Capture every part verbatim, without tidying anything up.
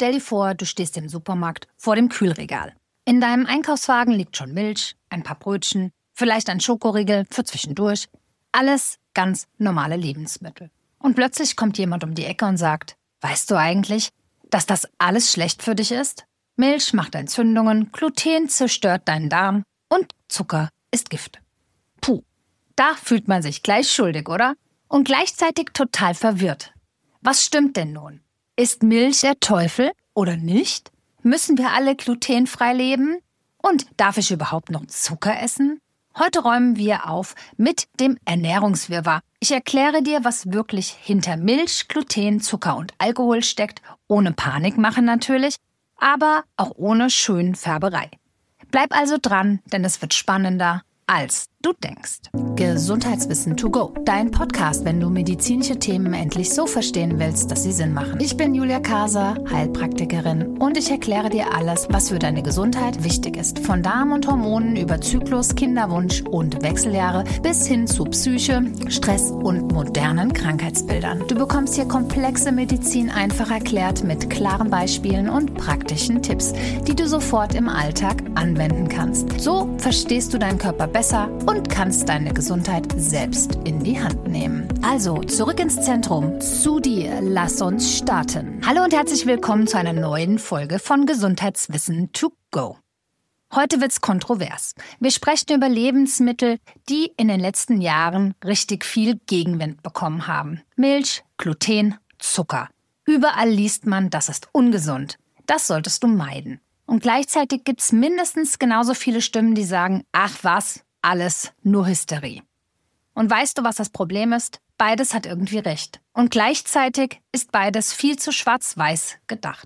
stell dir vor, du stehst im Supermarkt vor dem Kühlregal. In deinem Einkaufswagen liegt schon Milch, ein paar Brötchen, vielleicht ein Schokoriegel für zwischendurch. Alles ganz normale Lebensmittel. Und plötzlich kommt jemand um die Ecke und sagt, weißt du eigentlich, dass das alles schlecht für dich ist? Milch macht Entzündungen, Gluten zerstört deinen Darm und Zucker ist Gift. Puh, da fühlt man sich gleich schuldig, oder? Und gleichzeitig total verwirrt. Was stimmt denn nun? Ist Milch der Teufel oder nicht? Müssen wir alle glutenfrei leben? Und darf ich überhaupt noch Zucker essen? Heute räumen wir auf mit dem Ernährungswirrwarr. Ich erkläre dir, was wirklich hinter Milch, Gluten, Zucker und Alkohol steckt, ohne Panik machen natürlich, aber auch ohne Schönfärberei. Bleib also dran, denn es wird spannender, als du denkst. Gesundheitswissen to go. Dein Podcast, wenn du medizinische Themen endlich so verstehen willst, dass sie Sinn machen. Ich bin Julia Kaser, Heilpraktikerin und ich erkläre dir alles, was für deine Gesundheit wichtig ist. Von Darm und Hormonen über Zyklus, Kinderwunsch und Wechseljahre bis hin zu Psyche, Stress und modernen Krankheitsbildern. Du bekommst hier komplexe Medizin einfach erklärt mit klaren Beispielen und praktischen Tipps, die du sofort im Alltag anwenden kannst. So verstehst du deinen Körper besser und kannst deine Gesundheit selbst in die Hand nehmen. Also, zurück ins Zentrum, zu dir, lass uns starten. Hallo und herzlich willkommen zu einer neuen Folge von Gesundheitswissen to go. Heute wird's kontrovers. Wir sprechen über Lebensmittel, die in den letzten Jahren richtig viel Gegenwind bekommen haben. Milch, Gluten, Zucker. Überall liest man, das ist ungesund. Das solltest du meiden. Und gleichzeitig gibt's mindestens genauso viele Stimmen, die sagen, ach was, alles nur Hysterie. Und weißt du, was das Problem ist? Beides hat irgendwie recht. Und gleichzeitig ist beides viel zu schwarz-weiß gedacht.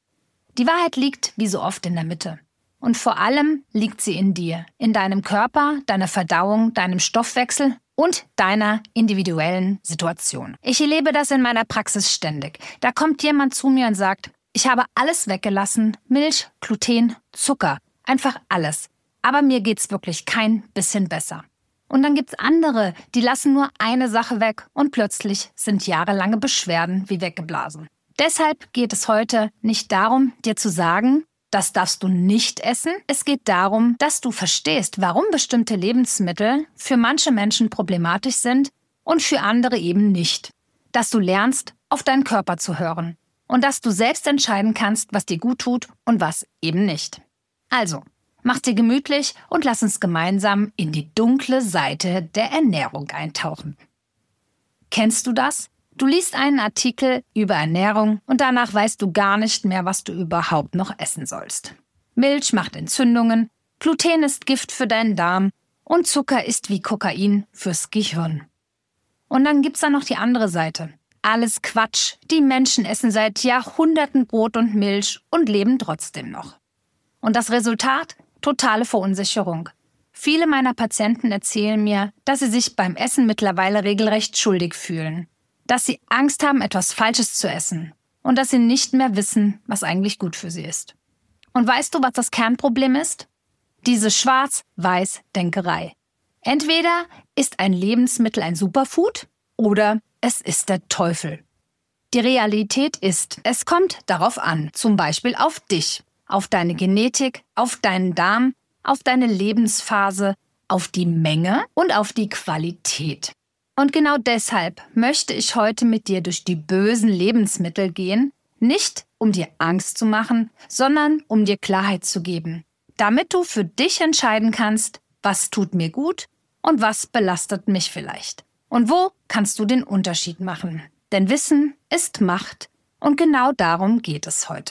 Die Wahrheit liegt, wie so oft, in der Mitte. Und vor allem liegt sie in dir, in deinem Körper, deiner Verdauung, deinem Stoffwechsel und deiner individuellen Situation. Ich erlebe das in meiner Praxis ständig. Da kommt jemand zu mir und sagt, ich habe alles weggelassen, Milch, Gluten, Zucker, einfach alles. Aber mir geht's wirklich kein bisschen besser. Und dann gibt's andere, die lassen nur eine Sache weg und plötzlich sind jahrelange Beschwerden wie weggeblasen. Deshalb geht es heute nicht darum, dir zu sagen, das darfst du nicht essen. Es geht darum, dass du verstehst, warum bestimmte Lebensmittel für manche Menschen problematisch sind und für andere eben nicht. Dass du lernst, auf deinen Körper zu hören und dass du selbst entscheiden kannst, was dir gut tut und was eben nicht. Also, mach dir gemütlich und lass uns gemeinsam in die dunkle Seite der Ernährung eintauchen. Kennst du das? Du liest einen Artikel über Ernährung und danach weißt du gar nicht mehr, was du überhaupt noch essen sollst. Milch macht Entzündungen, Gluten ist Gift für deinen Darm und Zucker ist wie Kokain fürs Gehirn. Und dann gibt's da noch die andere Seite. Alles Quatsch. Die Menschen essen seit Jahrhunderten Brot und Milch und leben trotzdem noch. Und das Resultat? Totale Verunsicherung. Viele meiner Patienten erzählen mir, dass sie sich beim Essen mittlerweile regelrecht schuldig fühlen. Dass sie Angst haben, etwas Falsches zu essen. Und dass sie nicht mehr wissen, was eigentlich gut für sie ist. Und weißt du, was das Kernproblem ist? Diese Schwarz-Weiß-Denkerei. Entweder ist ein Lebensmittel ein Superfood oder es ist der Teufel. Die Realität ist, es kommt darauf an, zum Beispiel auf dich. Auf deine Genetik, auf deinen Darm, auf deine Lebensphase, auf die Menge und auf die Qualität. Und genau deshalb möchte ich heute mit dir durch die bösen Lebensmittel gehen, nicht um dir Angst zu machen, sondern um dir Klarheit zu geben, damit du für dich entscheiden kannst, was tut mir gut und was belastet mich vielleicht. Und wo kannst du den Unterschied machen? Denn Wissen ist Macht und genau darum geht es heute.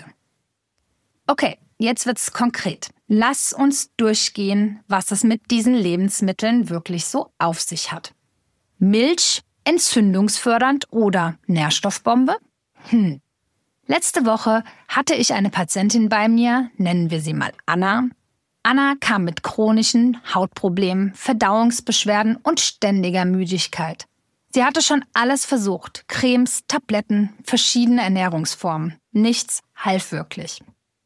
Okay, jetzt wird's konkret. Lass uns durchgehen, was es mit diesen Lebensmitteln wirklich so auf sich hat. Milch, entzündungsfördernd oder Nährstoffbombe? Hm. Letzte Woche hatte ich eine Patientin bei mir, nennen wir sie mal Anna. Anna kam mit chronischen Hautproblemen, Verdauungsbeschwerden und ständiger Müdigkeit. Sie hatte schon alles versucht, Cremes, Tabletten, verschiedene Ernährungsformen. Nichts half wirklich.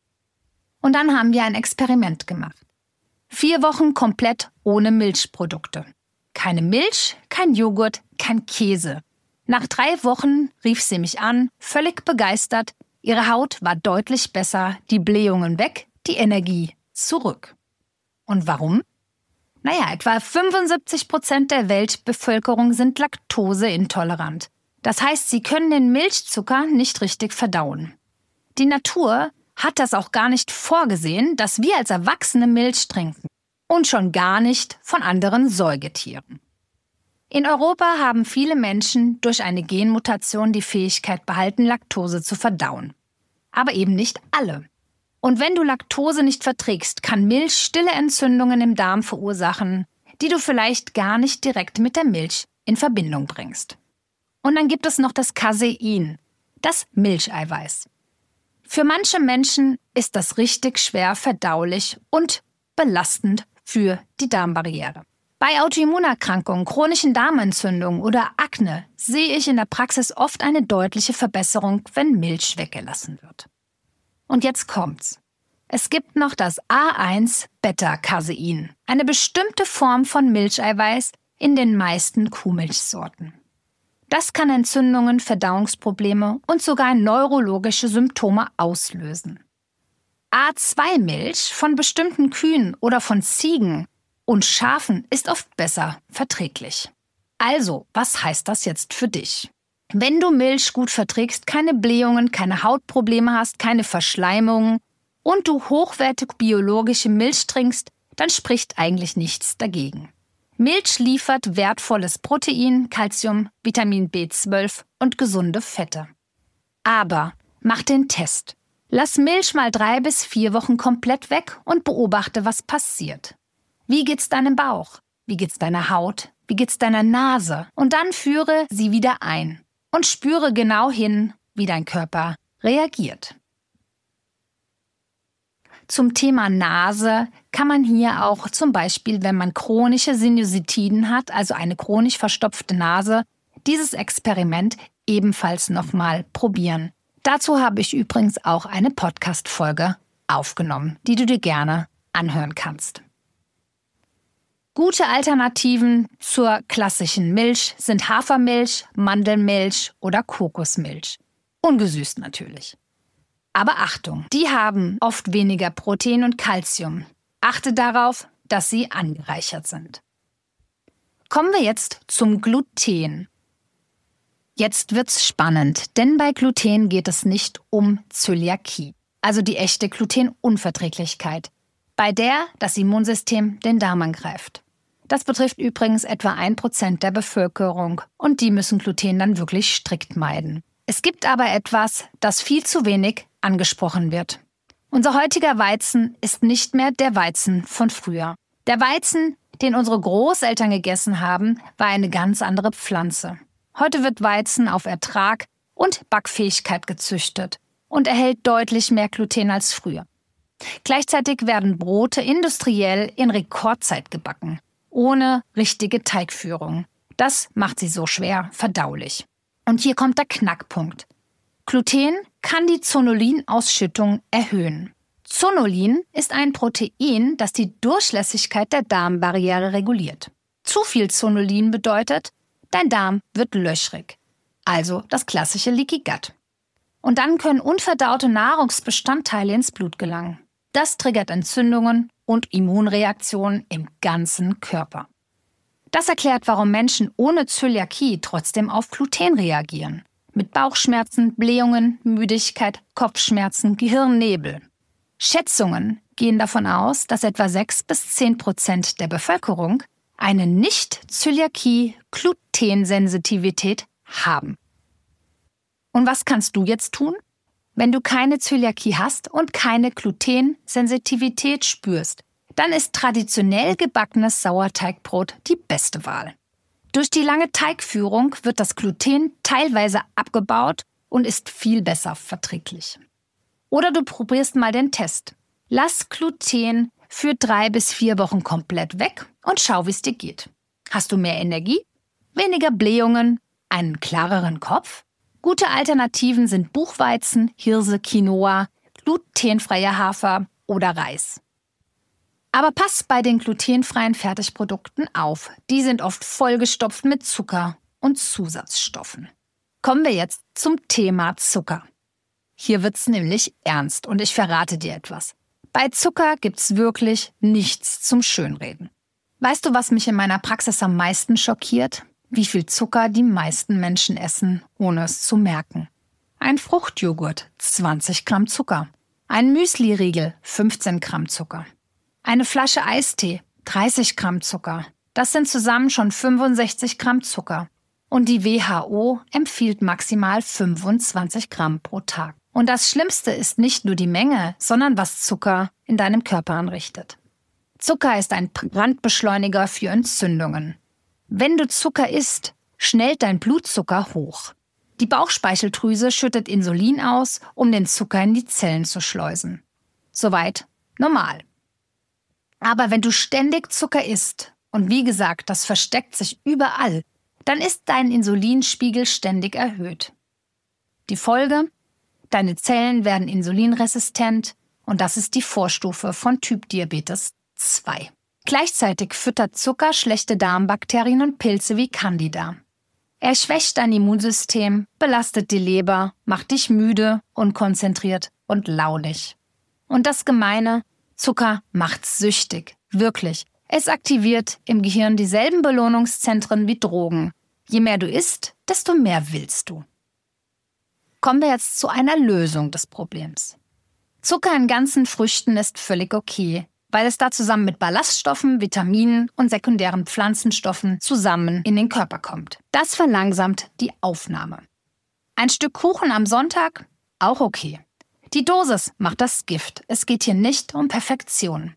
Und dann haben wir ein Experiment gemacht. Vier Wochen komplett ohne Milchprodukte. Keine Milch, kein Joghurt, kein Käse. Nach drei Wochen rief sie mich an, völlig begeistert. Ihre Haut war deutlich besser, die Blähungen weg, die Energie zurück. Und warum? Naja, etwa fünfundsiebzig Prozent der Weltbevölkerung sind laktoseintolerant. Das heißt, sie können den Milchzucker nicht richtig verdauen. Die Natur hat das auch gar nicht vorgesehen, dass wir als Erwachsene Milch trinken. Und schon gar nicht von anderen Säugetieren. In Europa haben viele Menschen durch eine Genmutation die Fähigkeit behalten, Laktose zu verdauen. Aber eben nicht alle. Und wenn du Laktose nicht verträgst, kann Milch stille Entzündungen im Darm verursachen, die du vielleicht gar nicht direkt mit der Milch in Verbindung bringst. Und dann gibt es noch das Casein, das Milcheiweiß. Für manche Menschen ist das richtig schwer verdaulich und belastend für die Darmbarriere. Bei Autoimmunerkrankungen, chronischen Darmentzündungen oder Akne sehe ich in der Praxis oft eine deutliche Verbesserung, wenn Milch weggelassen wird. Und jetzt kommt's. Es gibt noch das A eins Beta-Casein, eine bestimmte Form von Milcheiweiß in den meisten Kuhmilchsorten. Das kann Entzündungen, Verdauungsprobleme und sogar neurologische Symptome auslösen. A zwei Milch von bestimmten Kühen oder von Ziegen und Schafen ist oft besser verträglich. Also, was heißt das jetzt für dich? Wenn du Milch gut verträgst, keine Blähungen, keine Hautprobleme hast, keine Verschleimungen und du hochwertig biologische Milch trinkst, dann spricht eigentlich nichts dagegen. Milch liefert wertvolles Protein, Calcium, Vitamin B zwölf und gesunde Fette. Aber mach den Test. Lass Milch mal drei bis vier Wochen komplett weg und beobachte, was passiert. Wie geht's deinem Bauch? Wie geht's deiner Haut? Wie geht's deiner Nase? Und dann führe sie wieder ein und spüre genau hin, wie dein Körper reagiert. Zum Thema Nase kann man hier auch zum Beispiel, wenn man chronische Sinusitiden hat, also eine chronisch verstopfte Nase, dieses Experiment ebenfalls nochmal probieren. Dazu habe ich übrigens auch eine Podcast-Folge aufgenommen, die du dir gerne anhören kannst. Gute Alternativen zur klassischen Milch sind Hafermilch, Mandelmilch oder Kokosmilch. Ungesüßt natürlich. Aber Achtung, die haben oft weniger Protein und Calcium. Achte darauf, dass sie angereichert sind. Kommen wir jetzt zum Gluten. Jetzt wird's spannend, denn bei Gluten geht es nicht um Zöliakie, also die echte Glutenunverträglichkeit, bei der das Immunsystem den Darm angreift. Das betrifft übrigens etwa ein Prozent der Bevölkerung und die müssen Gluten dann wirklich strikt meiden. Es gibt aber etwas, das viel zu wenig angesprochen wird. Unser heutiger Weizen ist nicht mehr der Weizen von früher. Der Weizen, den unsere Großeltern gegessen haben, war eine ganz andere Pflanze. Heute wird Weizen auf Ertrag und Backfähigkeit gezüchtet und erhält deutlich mehr Gluten als früher. Gleichzeitig werden Brote industriell in Rekordzeit gebacken, ohne richtige Teigführung. Das macht sie so schwer verdaulich. Und hier kommt der Knackpunkt. Gluten kann die Zonulinausschüttung erhöhen. Zonulin ist ein Protein, das die Durchlässigkeit der Darmbarriere reguliert. Zu viel Zonulin bedeutet, dein Darm wird löchrig, also das klassische Leaky Gut. Und dann können unverdaute Nahrungsbestandteile ins Blut gelangen. Das triggert Entzündungen und Immunreaktionen im ganzen Körper. Das erklärt, warum Menschen ohne Zöliakie trotzdem auf Gluten reagieren. Mit Bauchschmerzen, Blähungen, Müdigkeit, Kopfschmerzen, Gehirnnebel. Schätzungen gehen davon aus, dass etwa sechs bis zehn Prozent der Bevölkerung eine Nicht-Zöliakie-Glutensensitivität haben. Und was kannst du jetzt tun? Wenn du keine Zöliakie hast und keine Glutensensitivität spürst, dann ist traditionell gebackenes Sauerteigbrot die beste Wahl. Durch die lange Teigführung wird das Gluten teilweise abgebaut und ist viel besser verträglich. Oder du probierst mal den Test. Lass Gluten für drei bis vier Wochen komplett weg und schau, wie es dir geht. Hast du mehr Energie, weniger Blähungen, einen klareren Kopf? Gute Alternativen sind Buchweizen, Hirse, Quinoa, glutenfreier Hafer oder Reis. Aber pass bei den glutenfreien Fertigprodukten auf. Die sind oft vollgestopft mit Zucker und Zusatzstoffen. Kommen wir jetzt zum Thema Zucker. Hier wird's nämlich ernst und ich verrate dir etwas. Bei Zucker gibt's wirklich nichts zum Schönreden. Weißt du, was mich in meiner Praxis am meisten schockiert? Wie viel Zucker die meisten Menschen essen, ohne es zu merken. Ein Fruchtjoghurt, zwanzig Gramm Zucker. Ein Müsli-Riegel, fünfzehn Gramm Zucker. Eine Flasche Eistee, dreißig Gramm Zucker. Das sind zusammen schon fünfundsechzig Gramm Zucker. Und die W H O empfiehlt maximal fünfundzwanzig Gramm pro Tag. Und das Schlimmste ist nicht nur die Menge, sondern was Zucker in deinem Körper anrichtet. Zucker ist ein Brandbeschleuniger für Entzündungen. Wenn du Zucker isst, schnellt dein Blutzucker hoch. Die Bauchspeicheldrüse schüttet Insulin aus, um den Zucker in die Zellen zu schleusen. Soweit normal. Aber wenn du ständig Zucker isst, und wie gesagt, das versteckt sich überall, dann ist dein Insulinspiegel ständig erhöht. Die Folge? Deine Zellen werden insulinresistent und das ist die Vorstufe von Typdiabetes zwei. Gleichzeitig füttert Zucker schlechte Darmbakterien und Pilze wie Candida. Er schwächt dein Immunsystem, belastet die Leber, macht dich müde, unkonzentriert und launig. Und das Gemeine, Zucker macht süchtig, wirklich. Es aktiviert im Gehirn dieselben Belohnungszentren wie Drogen. Je mehr du isst, desto mehr willst du. Kommen wir jetzt zu einer Lösung des Problems. Zucker in ganzen Früchten ist völlig okay, weil es da zusammen mit Ballaststoffen, Vitaminen und sekundären Pflanzenstoffen zusammen in den Körper kommt. Das verlangsamt die Aufnahme. Ein Stück Kuchen am Sonntag? Auch okay. Die Dosis macht das Gift. Es geht hier nicht um Perfektion.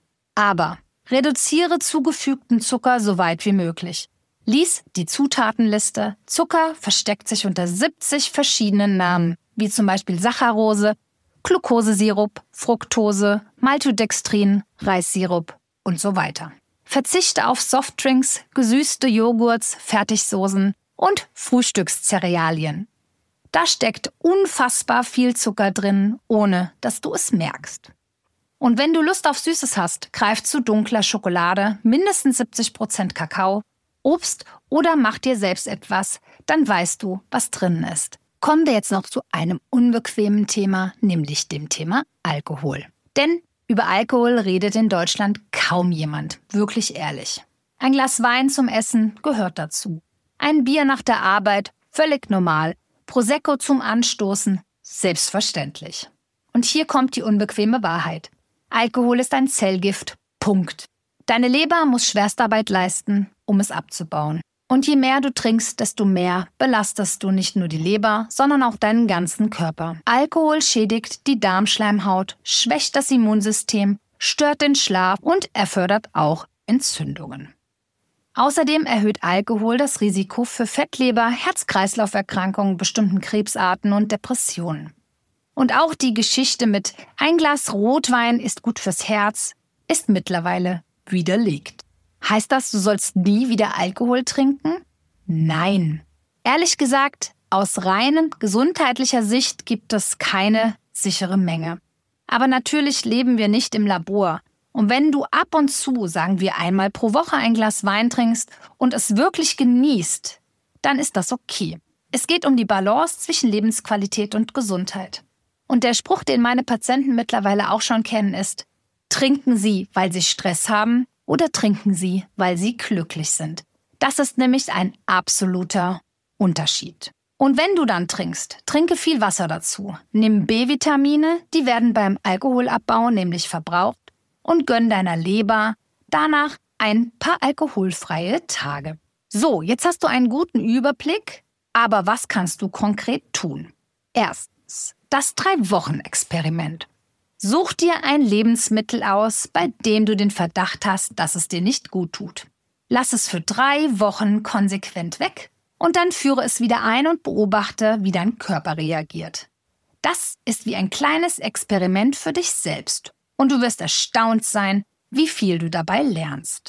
Aber reduziere zugefügten Zucker so weit wie möglich. Lies die Zutatenliste. Zucker versteckt sich unter siebzig verschiedenen Namen, wie zum Beispiel Saccharose, Glukosesirup, Fructose, Maltodextrin, Reissirup und so weiter. Verzichte auf Softdrinks, gesüßte Joghurts, Fertigsoßen und Frühstückszerealien. Da steckt unfassbar viel Zucker drin, ohne dass du es merkst. Und wenn du Lust auf Süßes hast, greif zu dunkler Schokolade, mindestens siebzig Prozent Kakao, Obst oder mach dir selbst etwas, dann weißt du, was drin ist. Kommen wir jetzt noch zu einem unbequemen Thema, nämlich dem Thema Alkohol. Denn über Alkohol redet in Deutschland kaum jemand, wirklich ehrlich. Ein Glas Wein zum Essen gehört dazu. Ein Bier nach der Arbeit, völlig normal. Prosecco zum Anstoßen, selbstverständlich. Und hier kommt die unbequeme Wahrheit. Alkohol ist ein Zellgift, Punkt. Deine Leber muss Schwerstarbeit leisten, um es abzubauen. Und je mehr du trinkst, desto mehr belastest du nicht nur die Leber, sondern auch deinen ganzen Körper. Alkohol schädigt die Darmschleimhaut, schwächt das Immunsystem, stört den Schlaf und er fördert auch Entzündungen. Außerdem erhöht Alkohol das Risiko für Fettleber, Herz-Kreislauf-Erkrankungen, bestimmten Krebsarten und Depressionen. Und auch die Geschichte mit ein Glas Rotwein ist gut fürs Herz ist mittlerweile widerlegt. Heißt das, du sollst nie wieder Alkohol trinken? Nein. Ehrlich gesagt, aus rein gesundheitlicher Sicht gibt es keine sichere Menge. Aber natürlich leben wir nicht im Labor. Und wenn du ab und zu, sagen wir einmal pro Woche, ein Glas Wein trinkst und es wirklich genießt, dann ist das okay. Es geht um die Balance zwischen Lebensqualität und Gesundheit. Und der Spruch, den meine Patienten mittlerweile auch schon kennen, ist: Trinken Sie, weil Sie Stress haben, oder trinken Sie, weil Sie glücklich sind. Das ist nämlich ein absoluter Unterschied. Und wenn du dann trinkst, trinke viel Wasser dazu. Nimm B-Vitamine, die werden beim Alkoholabbau nämlich verbraucht, und gönn deiner Leber danach ein paar alkoholfreie Tage. So, jetzt hast du einen guten Überblick, aber was kannst du konkret tun? Erstens, das Drei-Wochen-Experiment. Such dir ein Lebensmittel aus, bei dem du den Verdacht hast, dass es dir nicht gut tut. Lass es für drei Wochen konsequent weg und dann führe es wieder ein und beobachte, wie dein Körper reagiert. Das ist wie ein kleines Experiment für dich selbst und du wirst erstaunt sein, wie viel du dabei lernst.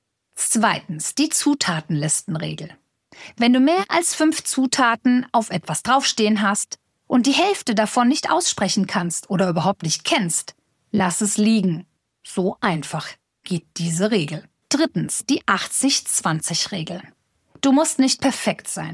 Zweitens, die Zutatenlistenregel. Wenn du mehr als fünf Zutaten auf etwas draufstehen hast und die Hälfte davon nicht aussprechen kannst oder überhaupt nicht kennst, lass es liegen. So einfach geht diese Regel. Drittens, die achtzig zwanzig Regel. Du musst nicht perfekt sein.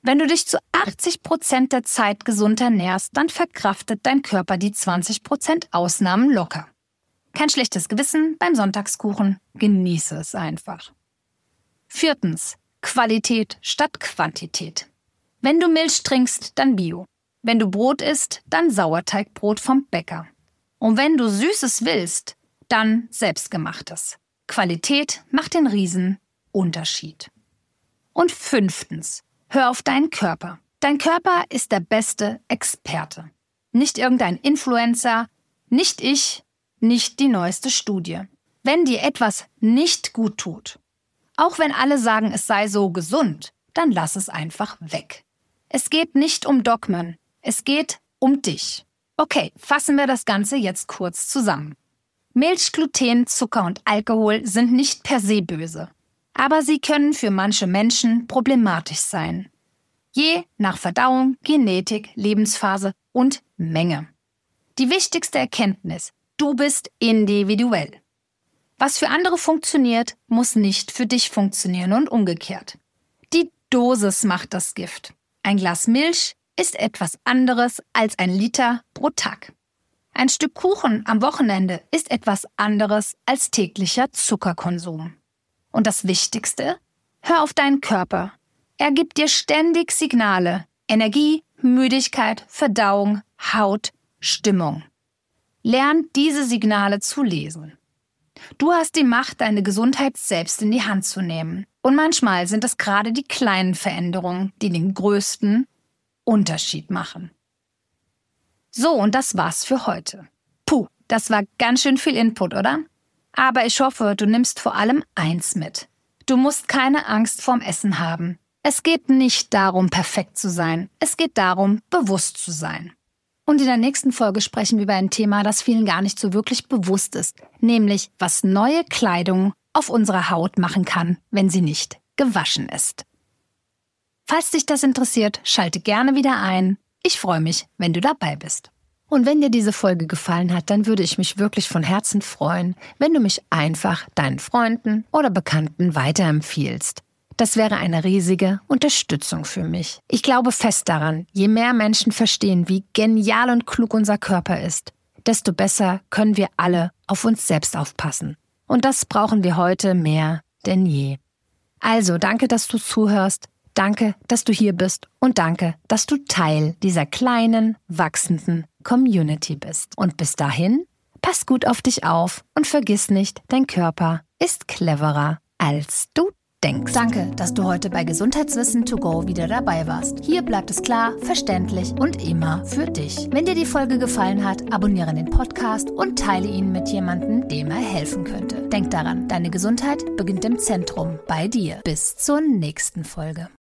Wenn du dich zu achtzig Prozent der Zeit gesund ernährst, dann verkraftet dein Körper die zwanzig Prozent Ausnahmen locker. Kein schlechtes Gewissen beim Sonntagskuchen, genieße es einfach. Viertens, Qualität statt Quantität. Wenn du Milch trinkst, dann Bio. Wenn du Brot isst, dann Sauerteigbrot vom Bäcker. Und wenn du Süßes willst, dann Selbstgemachtes. Qualität macht den riesen Unterschied. Und fünftens, hör auf deinen Körper. Dein Körper ist der beste Experte. Nicht irgendein Influencer, nicht ich, nicht die neueste Studie. Wenn dir etwas nicht gut tut, auch wenn alle sagen, es sei so gesund, dann lass es einfach weg. Es geht nicht um Dogmen, es geht um dich. Okay, fassen wir das Ganze jetzt kurz zusammen. Milch, Gluten, Zucker und Alkohol sind nicht per se böse, aber sie können für manche Menschen problematisch sein. Je nach Verdauung, Genetik, Lebensphase und Menge. Die wichtigste Erkenntnis: Du bist individuell. Was für andere funktioniert, muss nicht für dich funktionieren und umgekehrt. Die Dosis macht das Gift. Ein Glas Milch ist etwas anderes als ein Liter pro Tag. Ein Stück Kuchen am Wochenende ist etwas anderes als täglicher Zuckerkonsum. Und das Wichtigste: Hör auf deinen Körper. Er gibt dir ständig Signale: Energie, Müdigkeit, Verdauung, Haut, Stimmung. Lern diese Signale zu lesen. Du hast die Macht, deine Gesundheit selbst in die Hand zu nehmen. Und manchmal sind es gerade die kleinen Veränderungen, die den größten Unterschied machen. So, und das war's für heute. Puh, das war ganz schön viel Input, oder? Aber ich hoffe, du nimmst vor allem eins mit. Du musst keine Angst vorm Essen haben. Es geht nicht darum, perfekt zu sein. Es geht darum, bewusst zu sein. Und in der nächsten Folge sprechen wir über ein Thema, das vielen gar nicht so wirklich bewusst ist, nämlich was neue Kleidung auf unserer Haut machen kann, wenn sie nicht gewaschen ist. Falls dich das interessiert, schalte gerne wieder ein. Ich freue mich, wenn du dabei bist. Und wenn dir diese Folge gefallen hat, dann würde ich mich wirklich von Herzen freuen, wenn du mich einfach deinen Freunden oder Bekannten weiterempfiehlst. Das wäre eine riesige Unterstützung für mich. Ich glaube fest daran, je mehr Menschen verstehen, wie genial und klug unser Körper ist, desto besser können wir alle auf uns selbst aufpassen. Und das brauchen wir heute mehr denn je. Also danke, dass du zuhörst, danke, dass du hier bist und danke, dass du Teil dieser kleinen, wachsenden Community bist. Und bis dahin, pass gut auf dich auf und vergiss nicht, dein Körper ist cleverer, als du denkst. Danke, dass du heute bei Gesundheitswissen to go wieder dabei warst. Hier bleibt es klar, verständlich und immer für dich. Wenn dir die Folge gefallen hat, abonniere den Podcast und teile ihn mit jemandem, dem er helfen könnte. Denk daran, deine Gesundheit beginnt im Zentrum, bei dir. Bis zur nächsten Folge.